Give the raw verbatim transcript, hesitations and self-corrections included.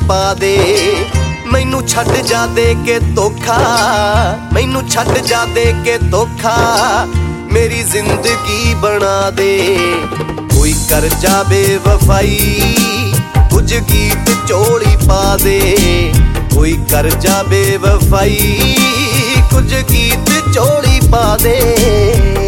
पा दे। मैनू छड्ड जा दे के धोखा, मैनू छड्ड जा दे के धोखा, मेरी जिंदगी बना दे। कोई कर जा बेवफाई, कुछ गीत चोली पा दे। कोई कर जा बेवफाई, कुछ गीत चोली पा दे।